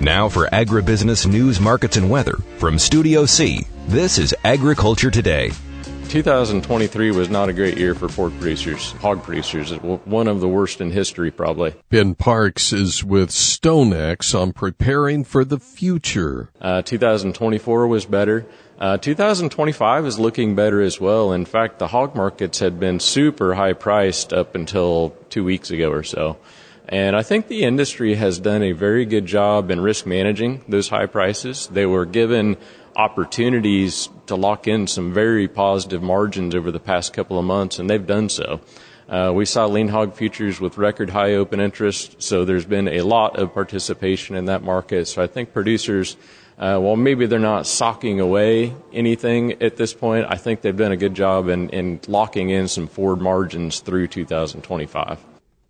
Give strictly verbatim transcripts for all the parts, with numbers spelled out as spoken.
Now for agribusiness news, markets, and weather from Studio C, this is Agriculture Today. two thousand twenty-three was not a great year for pork producers, hog producers. It was one of the worst in history, probably. Ben Parks is with StoneX on preparing for the future. Uh, two thousand twenty-four was better. Uh, two thousand twenty-five is looking better as well. In fact, the hog markets had been super high priced up until two weeks ago or so. And I think the industry has done a very good job in risk managing those high prices. They were given opportunities to lock in some very positive margins over the past couple of months, and they've done so. Uh, we saw lean hog futures with record high open interest, so there's been a lot of participation in that market. So I think producers, uh, while maybe they're not socking away anything at this point, I think they've done a good job in, in locking in some forward margins through two thousand twenty-five.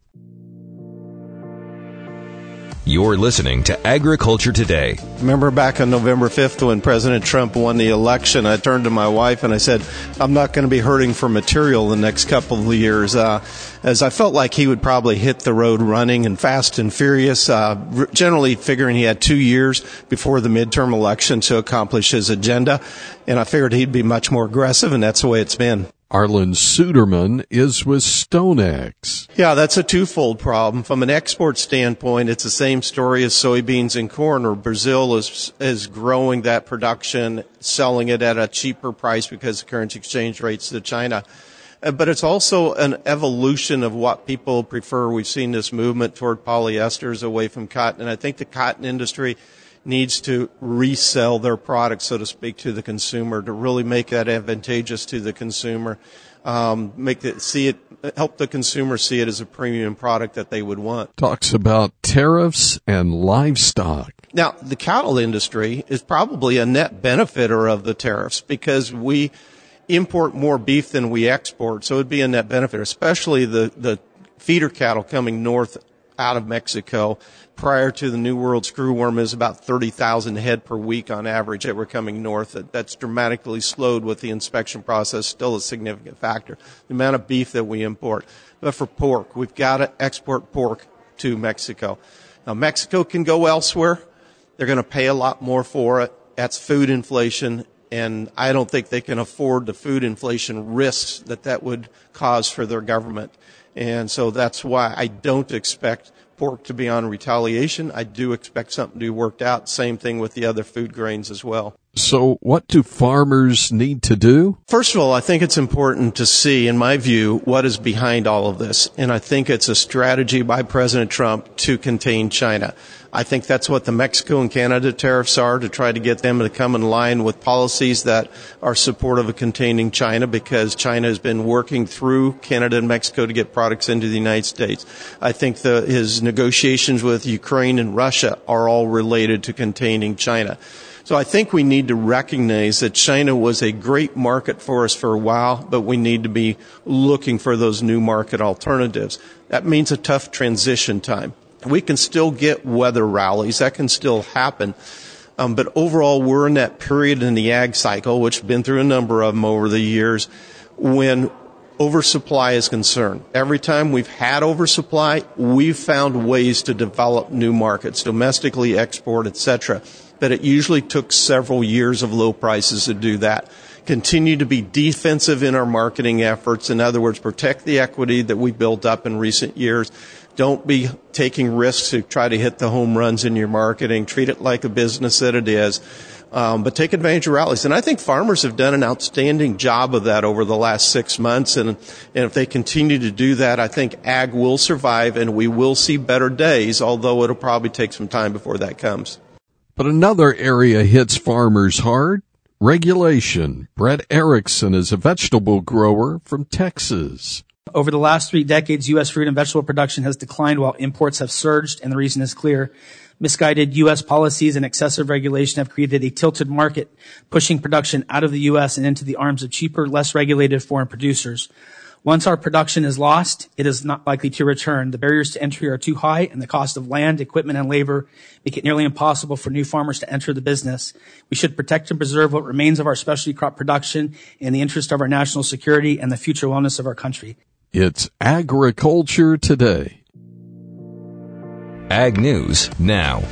You're listening to Agriculture Today. Remember back on November fifth when President Trump won the election, I turned to my wife and I said, I'm not going to be hurting for material the next couple of years, uh, as I felt like he would probably hit the road running and fast and furious, uh, generally figuring he had two years before the midterm election to accomplish his agenda. And I figured he'd be much more aggressive, and that's the way it's been. Arlen Suderman is with StoneX. Yeah, that's a twofold problem. From an export standpoint, it's the same story as soybeans and corn, or Brazil is is growing that production, selling it at a cheaper price because of currency exchange rates to China. But it's also an evolution of what people prefer. We've seen this movement toward polyesters away from cotton, and I think the cotton industry needs to resell their product, so to speak, to the consumer, to really make that advantageous to the consumer, um, make it see it, help the consumer see it as a premium product that they would want. Talks about tariffs and livestock. Now, the cattle industry is probably a net benefiter of the tariffs because we import more beef than we export, so it would be a net benefit, especially the, the feeder cattle coming north out of Mexico. Prior to the New World screwworm, is about thirty thousand head per week on average that were coming north. That's dramatically slowed with the inspection process, still a significant factor. The amount of beef that we import. But for pork, we've got to export pork to Mexico. Now, Mexico can go elsewhere. They're going to pay a lot more for it. That's food inflation, and I don't think they can afford the food inflation risks that that would cause for their government. And so that's why I don't expect pork to be on retaliation. I do expect something to be worked out. Same thing with the other food grains as well. So what do farmers need to do? First of all, I think it's important to see, in my view, what is behind all of this. And I think it's a strategy by President Trump to contain China. I think that's what the Mexico and Canada tariffs are, to try to get them to come in line with policies that are supportive of containing China, because China has been working through Canada and Mexico to get products into the United States. I think the, his negotiations with Ukraine and Russia are all related to containing China. So I think we need to recognize that China was a great market for us for a while, but we need to be looking for those new market alternatives. That means a tough transition time. We can still get weather rallies. That can still happen. Um, but overall, we're in that period in the ag cycle, which has been through a number of them over the years, when oversupply is concerned. Every time we've had oversupply, we've found ways to develop new markets, domestically, export, et cetera. But it usually took several years of low prices to do that. Continue to be defensive in our marketing efforts. In other words, protect the equity that we built up in recent years. Don't be taking risks to try to hit the home runs in your marketing. Treat it like a business that it is. Um, but take advantage of rallies. And I think farmers have done an outstanding job of that over the last six months. And, and if they continue to do that, I think ag will survive and we will see better days, although it'll probably take some time before that comes. But another area hits farmers hard: regulation. Brett Erickson is a vegetable grower from Texas. Over the last three decades, U S fruit and vegetable production has declined while imports have surged, and the reason is clear. Misguided U S policies and excessive regulation have created a tilted market, pushing production out of the U S and into the arms of cheaper, less regulated foreign producers. Once our production is lost, it is not likely to return. The barriers to entry are too high, and the cost of land, equipment, and labor make it nearly impossible for new farmers to enter the business. We should protect and preserve what remains of our specialty crop production in the interest of our national security and the future wellness of our country. It's Agriculture Today. Ag News Now.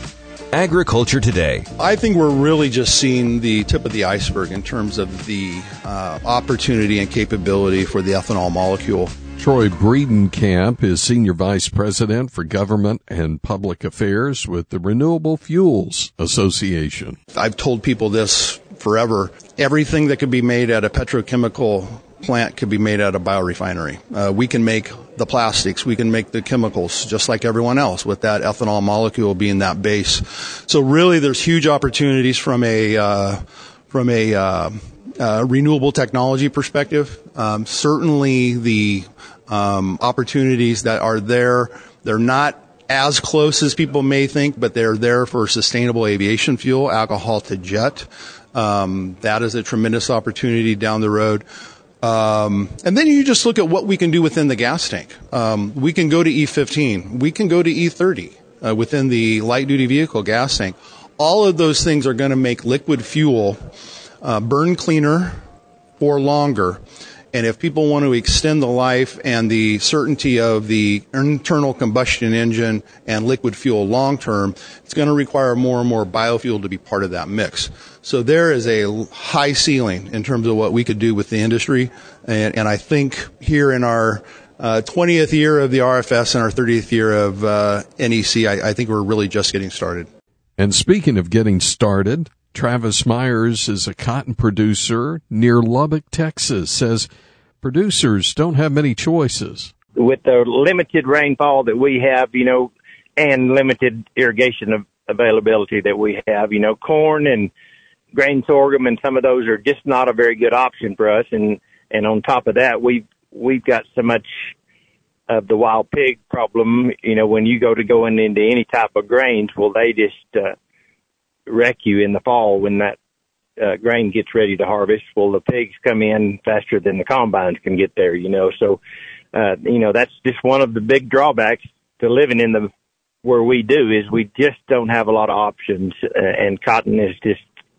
Agriculture Today. I think we're really just seeing the tip of the iceberg in terms of the uh, opportunity and capability for the ethanol molecule. Troy Breedenkamp is Senior Vice President for Government and Public Affairs with the Renewable Fuels Association. I've told people this forever. Everything that could be made at a petrochemical plant could be made at a biorefinery. Uh, we can make the plastics, we can make the chemicals just like everyone else, with that ethanol molecule being that base. So really there's huge opportunities from a uh, from a uh, uh, renewable technology perspective. Um, certainly the um, opportunities that are there, they're not as close as people may think, but they're there for sustainable aviation fuel, alcohol to jet. Um, that is a tremendous opportunity down the road. Um, and then you just look at what we can do within the gas tank. Um, we can go to E fifteen. We can go to E thirty uh, within the light-duty vehicle gas tank. All of those things are going to make liquid fuel uh, burn cleaner for longer. And if people want to extend the life and the certainty of the internal combustion engine and liquid fuel long term, it's going to require more and more biofuel to be part of that mix. So there is a high ceiling in terms of what we could do with the industry. And, and I think here in our uh, twentieth year of the R F S and our thirtieth year of uh, N E C, I, I think we're really just getting started. And speaking of getting started, Travis Myers is a cotton producer near Lubbock, Texas, says producers don't have many choices. With the limited rainfall that we have, you know, and limited irrigation of availability that we have, you know, corn and grain sorghum and some of those are just not a very good option for us. And, and on top of that, we've, we've got so much of the wild pig problem. You know, when you go to going into any type of grains, well, they just, uh, wreck you in the fall when that, uh, grain gets ready to harvest. Well, the pigs come in faster than the combines can get there, you know, so, uh, you know, that's just one of the big drawbacks to living in the, where we do is we just don't have a lot of options, uh, and cotton is just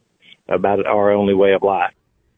about our only way of life.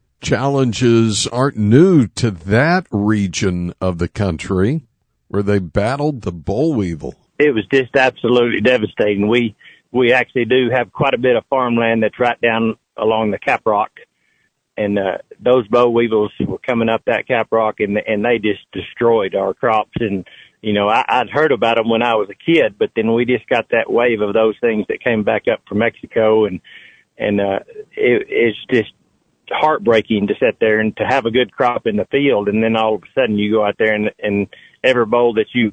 Challenges aren't new to that region of the country where they battled the boll weevil. It was just absolutely devastating. We, we actually do have quite a bit of farmland that's right down along the Caprock, and, uh, those boll weevils were coming up that Caprock and, and they just destroyed our crops. And, you know, I, I'd heard about them when I was a kid, but then we just got that wave of those things that came back up from Mexico, and, and, uh, it, it's just heartbreaking to sit there and to have a good crop in the field. And then all of a sudden you go out there and, and every boll that you,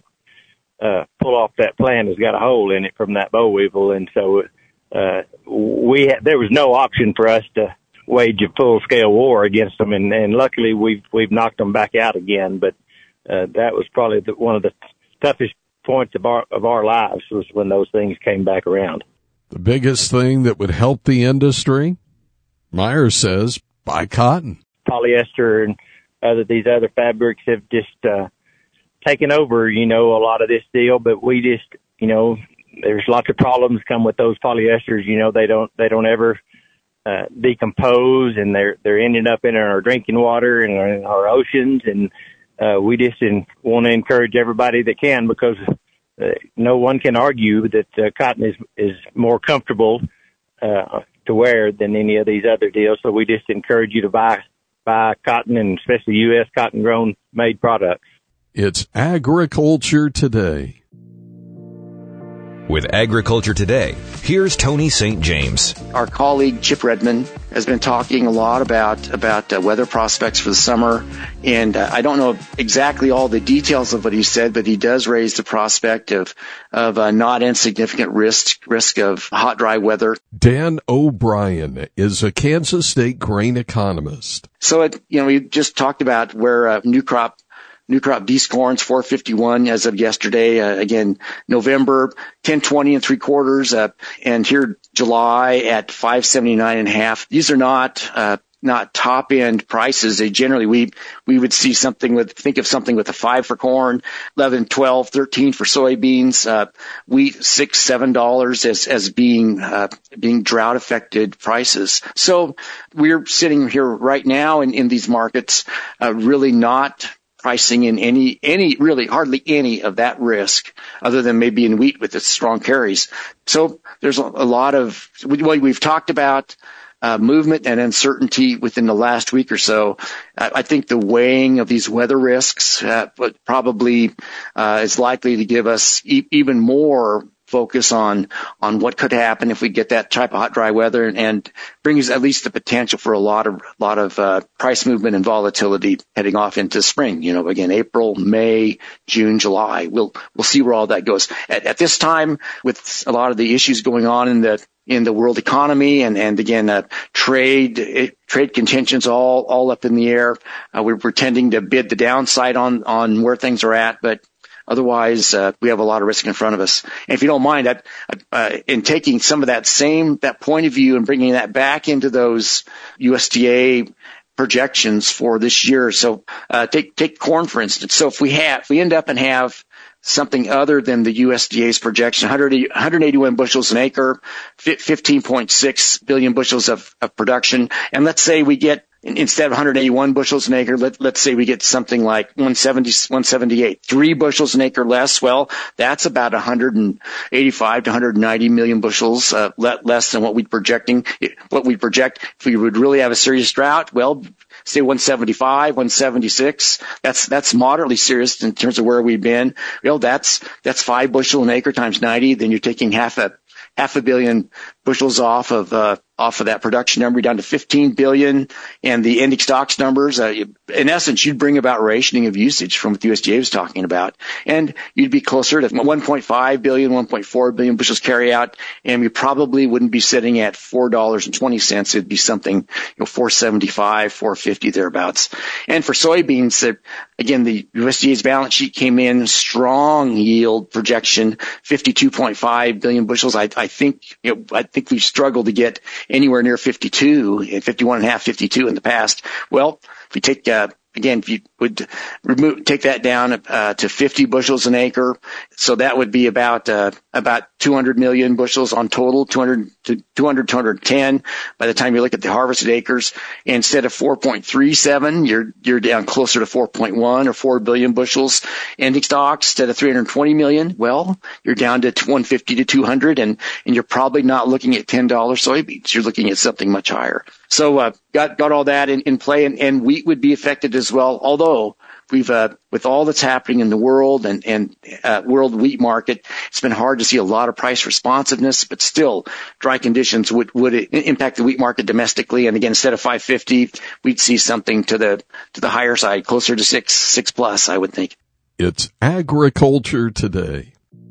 uh, pull off that plant has got a hole in it from that boll weevil. And so, uh, we had, there was no option for us to wage a full scale war against them. And, and luckily we've, we've knocked them back out again. But, uh, that was probably the, one of the toughest points of our, of our lives was when those things came back around. The biggest thing that would help the industry, Myers says, buy cotton. Polyester and other, these other fabrics have just, uh, taken over, you know, a lot of this deal, but we just, you know, there's lots of problems come with those polyesters. You know, they don't, they don't ever, uh, decompose, and they're, they're ending up in our drinking water and our, in our oceans. And, uh, we just want to encourage everybody that can, because uh, no one can argue that uh, cotton is, is more comfortable, uh, to wear than any of these other deals. So we just encourage you to buy, buy cotton, and especially U S cotton grown made products. It's Agriculture Today. With Agriculture Today, here's Tony Saint James. Our colleague Chip Redmond has been talking a lot about about uh, weather prospects for the summer, and uh, I don't know exactly all the details of what he said, but he does raise the prospect of of uh, not insignificant risk risk of hot, dry weather. Dan O'Brien is a Kansas State grain economist. So, it, you know, we just talked about where uh, new crop New crop beast corn's four fifty-one as of yesterday. Uh, again, November, ten twenty and three quarters. Uh, and here July at five seventy-nine and a half. These are not, uh, not top end prices. They generally, we, we would see something with, think of something with a five for corn, eleven, twelve, thirteen for soybeans, uh, wheat, six, seven dollars as, as being, uh, being drought affected prices. So we're sitting here right now in, in these markets, uh, really not pricing in any, any, really hardly any of that risk other than maybe in wheat with its strong carries. So there's a, a lot of, what we've talked about, uh, movement and uncertainty within the last week or so. Uh, I think the weighing of these weather risks, uh, but probably, uh, is likely to give us e- even more focus on, on what could happen if we get that type of hot, dry weather, and, and brings at least the potential for a lot of, lot of, uh, price movement and volatility heading off into spring. You know, again, April, May, June, July. We'll, we'll see where all that goes. At, at this time, with a lot of the issues going on in the, in the world economy and, and again, uh, trade, it, trade contentions all, all up in the air. Uh, we're, we're tending to bid the downside on, on where things are at, but otherwise, uh, we have a lot of risk in front of us. And if you don't mind, I, uh, in taking some of that same, that point of view and bringing that back into those U S D A projections for this year. So, uh, take, take corn, for instance. So if we have, if we end up and have something other than the U S D A's projection, one hundred eighty-one bushels an acre, fifteen point six billion bushels of, of production. And let's say we get, instead of one hundred eighty-one bushels an acre, let, let's say we get something like one seventy, one seventy-eight, three bushels an acre less. Well, that's about one hundred eighty-five to one hundred ninety million bushels uh, less than what we're projecting. What we project, if we would really have a serious drought, well, say one seventy-five, one seventy-six. That's that's moderately serious in terms of where we've been. Well, that's that's five bushel an acre times ninety. Then you're taking half a half a billion bushels off of uh, off of that production number down to fifteen billion, and the ending stocks numbers, uh, in essence, you'd bring about rationing of usage from what the U S D A was talking about, and you'd be closer to one point five billion, one point four billion bushels carry out, and we probably wouldn't be sitting at four dollars and twenty cents. It'd be something, you know, four seventy-five, four fifty thereabouts. And for soybeans, uh, again, the U S D A's balance sheet came in strong yield projection, fifty-two point five billion bushels. I, I think, you know, I think we've struggled to get anywhere near fifty-two, fifty-one and a half, fifty-two in the past. Well, if we take, uh, again, if you would remove, take that down uh, to fifty bushels an acre, so that would be about uh, about two hundred million bushels on total, two hundred to two hundred, two hundred ten by the time you look at the harvested acres. Instead of four point three seven, you're you're down closer to four point one or four billion bushels. Ending stocks, instead of three hundred twenty million, well, you're down to one fifty to two hundred, and and you're probably not looking at ten dollars soybeans. You're looking at something much higher. So uh, got got all that in, in play, and, and wheat would be affected as well. Although we've uh, with all that's happening in the world and and uh, world wheat market, it's been hard to see a lot of price responsiveness. But still, dry conditions would would impact the wheat market domestically. And again, instead of five fifty, we'd see something to the to the higher side, closer to six six plus, I would think. It's Agriculture Today.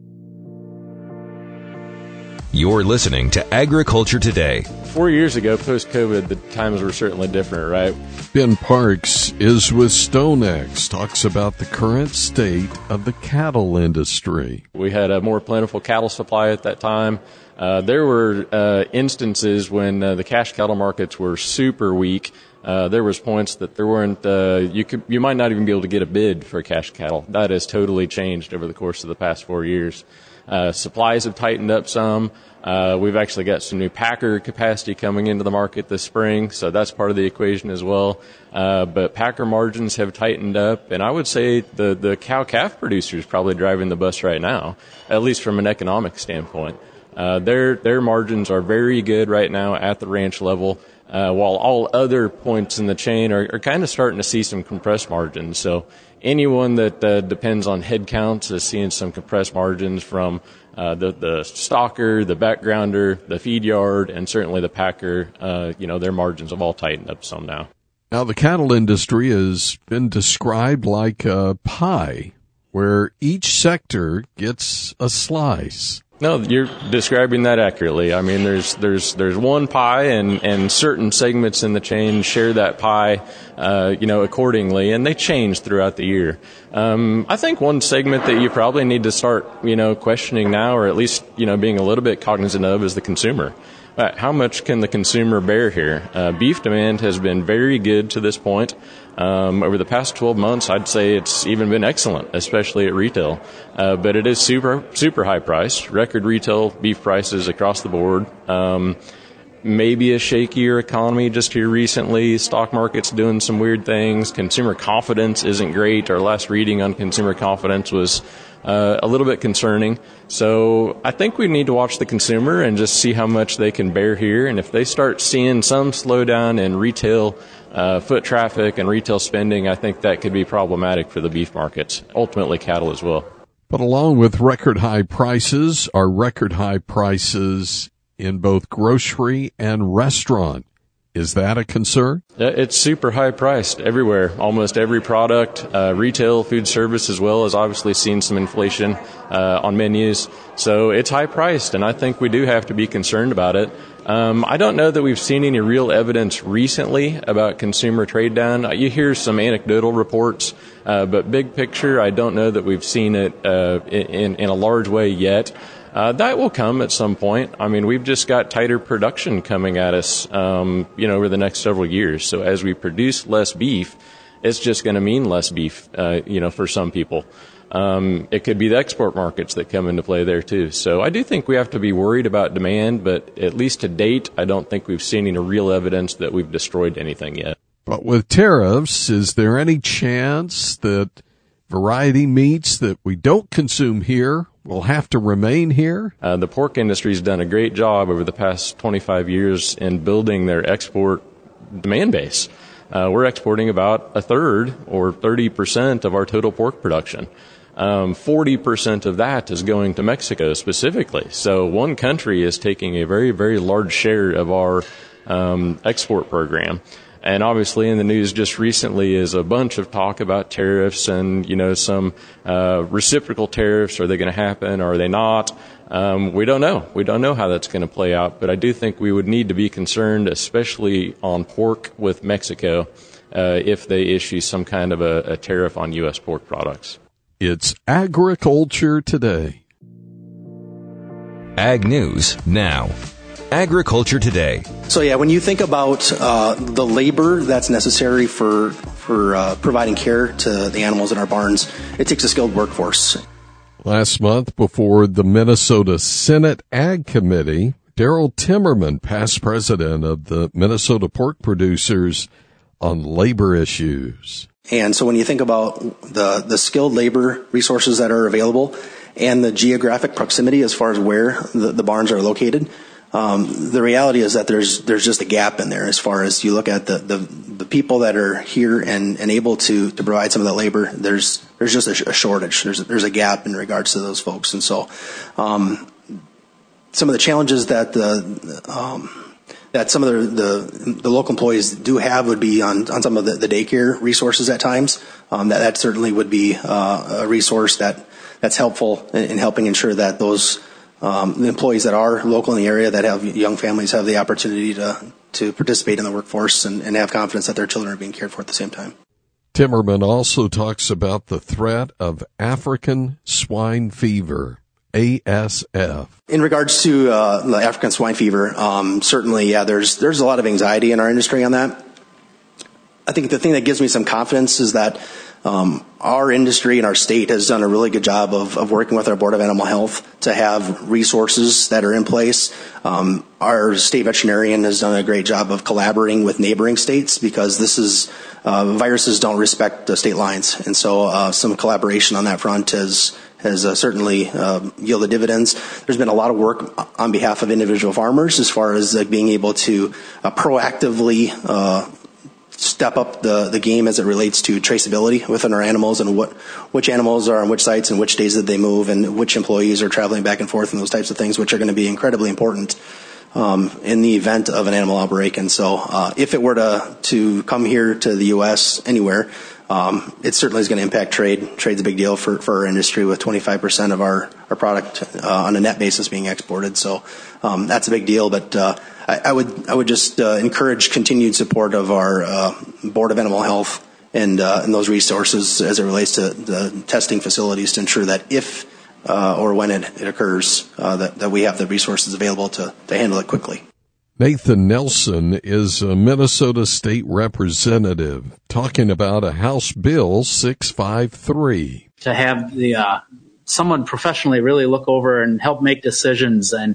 You're listening to Agriculture Today. Four years ago, post-COVID, the times were certainly different, right? Ben Parks is with StoneX, talks about the current state of the cattle industry. We had a more plentiful cattle supply at that time. Uh, there were uh, instances when uh, the cash cattle markets were super weak. Uh, there was points that there weren't, uh, you could, you might not even be able to get a bid for cash cattle. That has totally changed over the course of the past four years. Uh, supplies have tightened up some. Uh, we've actually got some new packer capacity coming into the market this spring, so that's part of the equation as well. Uh, but packer margins have tightened up, and I would say the, the cow-calf producer is probably driving the bus right now, at least from an economic standpoint. Uh, their, their margins are very good right now at the ranch level, uh, while all other points in the chain are, are kind of starting to see some compressed margins. So anyone that uh, depends on head counts is seeing some compressed margins from uh, the, the stocker, the backgrounder, the feed yard, and certainly the packer. Uh, you know, their margins have all tightened up some now. Now, the cattle industry has been described like a pie, where each sector gets a slice. No, you're describing that accurately. I mean, there's there's there's one pie, and, and certain segments in the chain share that pie, uh, you know, accordingly, and they change throughout the year. Um, I think one segment that you probably need to start, you know, questioning now, or at least, you know, being a little bit cognizant of, is the consumer. Uh, how much can the consumer bear here? Uh, beef demand has been very good to this point. Um, over the past twelve months, I'd say it's even been excellent, especially at retail. Uh, but it is super, super high priced, record retail beef prices across the board. Um, maybe a shakier economy just here recently. Stock market's doing some weird things. Consumer confidence isn't great. Our last reading on consumer confidence was uh, a little bit concerning. So I think we need to watch the consumer and just see how much they can bear here. And if they start seeing some slowdown in retail uh, foot traffic and retail spending, I think that could be problematic for the beef markets, ultimately cattle as well. But along with record high prices are record high prices in both grocery and restaurant. Is that a concern? It's super high priced everywhere. Almost every product, uh, retail, food service as well, has obviously seen some inflation uh, on menus. So it's high priced, and I think we do have to be concerned about it. Um, I don't know that we've seen any real evidence recently about consumer trade down. You hear some anecdotal reports, uh, but big picture, I don't know that we've seen it uh, in, in a large way yet. Uh, that will come at some point. I mean, we've just got tighter production coming at us, um, you know, over the next several years. So as we produce less beef, it's just going to mean less beef, uh, you know, for some people. Um, it could be the export markets that come into play there too. So I do think we have to be worried about demand, but at least to date, I don't think we've seen any real evidence that we've destroyed anything yet. But with tariffs, is there any chance that variety meats that we don't consume here will have to remain here? Uh, the pork industry's done a great job over the past twenty-five years in building their export demand base. Uh, we're exporting about a third or thirty percent of our total pork production. Um, forty percent of that is going to Mexico specifically. So one country is taking a very, very large share of our um, export program. And obviously in the news just recently is a bunch of talk about tariffs and, you know, some uh, reciprocal tariffs. Are they going to happen? Or are they not? Um, we don't know. We don't know how that's going to play out. But I do think we would need to be concerned, especially on pork with Mexico, uh, if they issue some kind of a, a tariff on U S pork products. It's Agriculture Today. Ag News Now. Agriculture Today. So yeah, when you think about uh, the labor that's necessary for for uh, providing care to the animals in our barns, it takes a skilled workforce. Last month, before the Minnesota Senate Ag Committee, Daryl Timmerman, past president of the Minnesota Pork Producers, on labor issues. And so when you think about the, the skilled labor resources that are available and the geographic proximity as far as where the, the barns are located, Um, the reality is that there's there's just a gap in there as far as you look at the, the, the people that are here and, and able to, to provide some of that labor. There's there's just a, a shortage. There's there's a gap in regards to those folks, and so um, some of the challenges that the um, that some of the, the the local employees do have would be on, on some of the, the daycare resources at times. Um, that that certainly would be uh, a resource that that's helpful in, in helping ensure that those Um, the employees that are local in the area that have young families have the opportunity to, to participate in the workforce and, and have confidence that their children are being cared for at the same time. Timmerman also talks about the threat of African swine fever, A S F. In regards to uh, the African swine fever, um, certainly, yeah, there's there's a lot of anxiety in our industry on that. I think the thing that gives me some confidence is that Um, our industry and our state has done a really good job of, of working with our Board of Animal Health to have resources that are in place. Um, our state veterinarian has done a great job of collaborating with neighboring states because this is uh, viruses don't respect the state lines, and so uh, some collaboration on that front has has uh, certainly uh, yielded dividends. There's been a lot of work on behalf of individual farmers as far as uh, being able to uh, proactively uh, step up the, the game as it relates to traceability within our animals and what which animals are on which sites and which days that they move and which employees are traveling back and forth and those types of things, which are going to be incredibly important um, in the event of an animal outbreak. And so uh, if it were to, to come here to the U S anywhere, um, it certainly is going to impact trade. Trade's a big deal for, for our industry with twenty-five percent of our, our product uh, on a net basis being exported. So um, that's a big deal, but uh, I, I would I would just uh, encourage continued support of our uh, Board of Animal Health and uh, and those resources as it relates to the testing facilities to ensure that if uh, or when it, it occurs, uh, that, that we have the resources available to, to handle it quickly. Nathan Nelson is a Minnesota state representative talking about a House Bill six fifty-three. To have the uh, someone professionally really look over and help make decisions and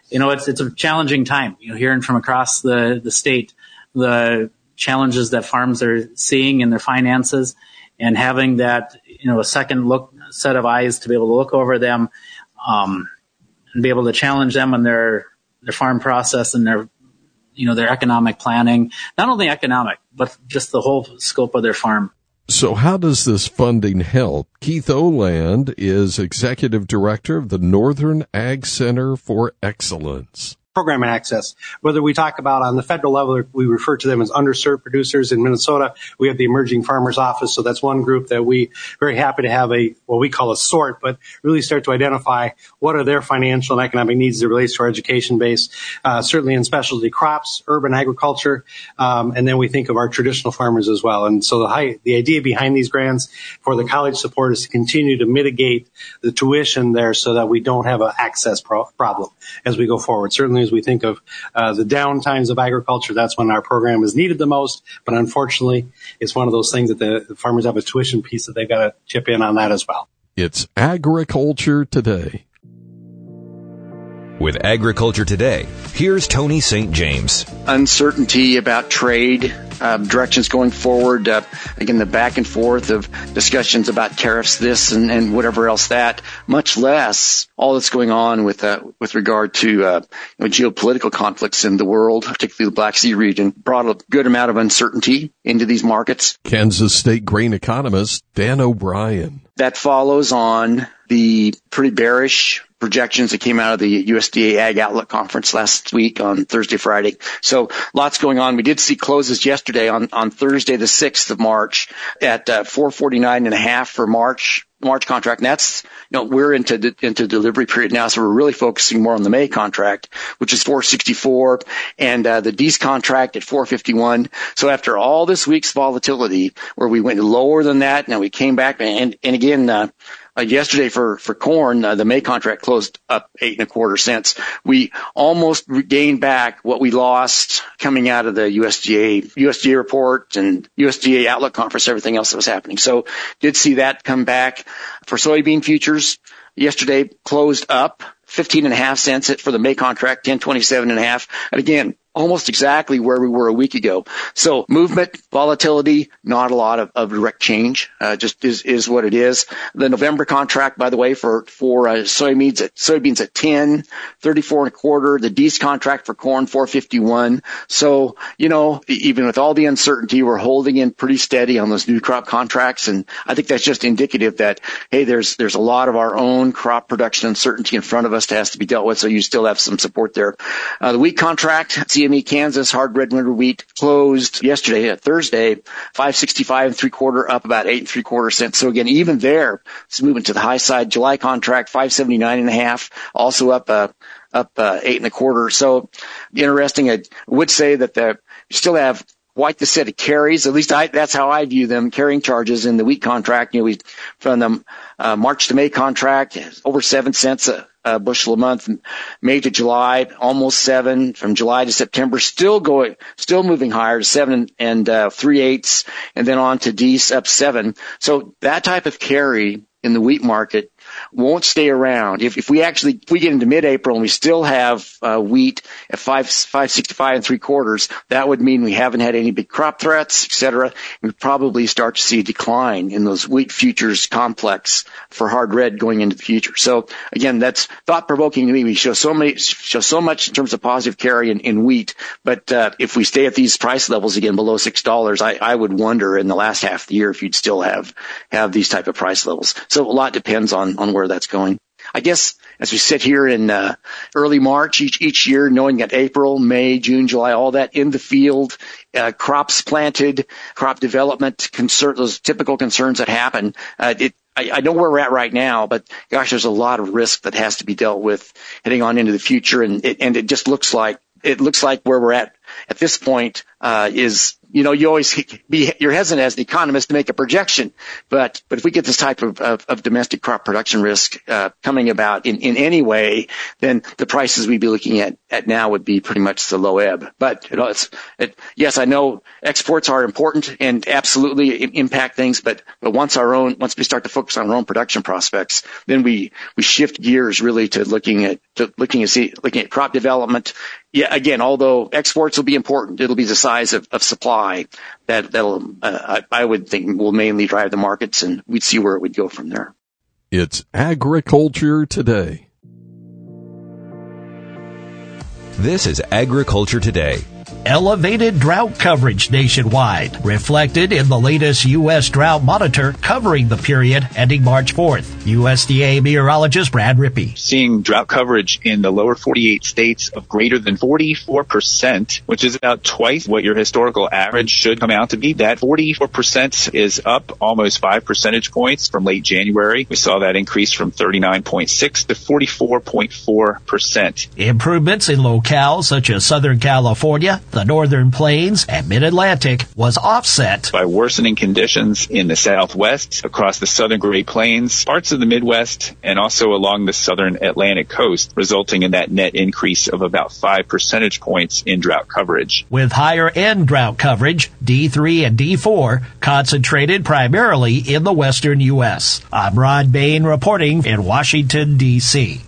you know, it's it's a challenging time. You know, hearing from across the the state, the challenges that farms are seeing in their finances, and having that, you know, a second look set of eyes to be able to look over them, um, and be able to challenge them on their their farm process and their, you know, their economic planning, not only economic, but just the whole scope of their farm. So how does this funding help? Keith Oland is Executive Director of the Northern Ag Center for Excellence. Program and access. Whether we talk about on the federal level, we refer to them as underserved producers. In Minnesota, we have the Emerging Farmers Office. So that's one group that we very happy to have a, what we call a sort, but really start to identify what are their financial and economic needs as it relates to our education base, uh, certainly in specialty crops, urban agriculture, um, and then we think of our traditional farmers as well. And so the, high, the idea behind these grants for the college support is to continue to mitigate the tuition there so that we don't have an access pro- problem as we go forward. Certainly as we think of uh, the down times of agriculture, that's when our program is needed the most. But unfortunately, it's one of those things that the, the farmers have a tuition piece that they've got to chip in on that as well. It's Agriculture Today. With Agriculture Today, here's Tony Saint James. Uncertainty about trade, uh, directions going forward, uh, again, the back and forth of discussions about tariffs, this and, and whatever else that, much less all that's going on with uh, with regard to uh, you know, geopolitical conflicts in the world, particularly the Black Sea region, brought a good amount of uncertainty into these markets. Kansas State grain economist Dan O'Brien. That follows on the pretty bearish projections that came out of the U S D A Ag Outlook Conference last week on Thursday, Friday. So lots going on. We did see closes yesterday on, on Thursday, the sixth of March at uh, four forty-nine and a half for March. March contract. And that's, you know, we're into, de- into delivery period now. So we're really focusing more on the May contract, which is four sixty-four, and, uh, the D's contract at four fifty-one. So after all this week's volatility where we went lower than that, now we came back and, and again, uh, Uh, yesterday for, for corn, uh, the May contract closed up eight and a quarter cents. We almost regained back what we lost coming out of the U S D A, U S D A report and U S D A Outlook Conference, everything else that was happening. So did see that come back. For soybean futures, yesterday closed up fifteen and a half cents for the May contract, ten twenty-seven and a half. And again, almost exactly where we were a week ago. So movement, volatility, not a lot of, of direct change, uh, just is, is what it is. The November contract, by the way, for, for, uh, soybeans at, soybeans at ten, thirty-four and a quarter. The D's contract for corn, four fifty-one. So, you know, even with all the uncertainty, we're holding in pretty steady on those new crop contracts. And I think that's just indicative that, hey, there's, there's a lot of our own crop production uncertainty in front of us that has to be dealt with. So you still have some support there. Uh, the wheat contract, C M E Kansas hard red winter wheat closed yesterday, uh, Thursday, five sixty-five and three quarter, up about eight and three quarter cents. So again, even there, it's moving to the high side. July contract, five seventy-nine and a half, also up, uh, up, uh, eight and a quarter. So interesting. I would say that the, you still have quite the set of carries. At least I, that's how I view them, carrying charges in the wheat contract. You know, we, from the, uh, March to May contract, over seven cents a, a bushel a month. May to July, almost seven. From July to September, still going, still moving higher to seven and, uh, three eighths. And then on to D's up seven. So that type of carry in the wheat market won't stay around. If, if we actually, if we get into mid-April and we still have uh, wheat at five, five sixty-five and three quarters, that would mean we haven't had any big crop threats, et cetera. We'd probably start to see a decline in those wheat futures complex for hard red going into the future. So again, that's thought-provoking to me. We show so many, show so much in terms of positive carry in, in wheat, but uh, if we stay at these price levels again below six dollars, I, I would wonder in the last half of the year if you'd still have have these type of price levels. So a lot depends on on where that's going. I guess as we sit here in uh, early March each each year, knowing that April, May, June, July, all that in the field, uh, crops planted, crop development, concern, those typical concerns that happen. Uh, it, I, I know where we're at right now, but gosh, there's a lot of risk that has to be dealt with heading on into the future, and it, and it just looks like it looks like where we're at at this point uh, is. You know, you always be, you're hesitant as an economist to make a projection, but, but if we get this type of, of, of domestic crop production risk, uh, coming about in, in any way, then the prices we'd be looking at, at now would be pretty much the low ebb. But, you know, it's, it, yes, I know exports are important and absolutely impact things, but, but once our own, once we start to focus on our own production prospects, then we, we shift gears really to looking at, to looking at see, looking at crop development. Yeah, again, although exports will be important, it'll be the size of, of supply that that'll uh, I, I would think will mainly drive the markets, and we'd see where it would go from there. It's Agriculture Today. This is Agriculture Today. Elevated drought coverage nationwide, reflected in the latest U S Drought Monitor covering the period ending March fourth. U S D A meteorologist Brad Rippey. Seeing drought coverage in the lower forty-eight states of greater than forty-four percent, which is about twice what your historical average should come out to be. That forty-four percent is up almost five percentage points from late January. We saw that increase from thirty-nine point six to forty-four point four percent. Improvements in locales such as Southern California, the Northern Plains, and Mid-Atlantic was offset by worsening conditions in the Southwest, across the Southern Great Plains, parts of the Midwest, and also along the Southern Atlantic coast, resulting in that net increase of about five percentage points in drought coverage. With higher end drought coverage, D three and D four, concentrated primarily in the western U S. I'm Ron Bain reporting in Washington, D C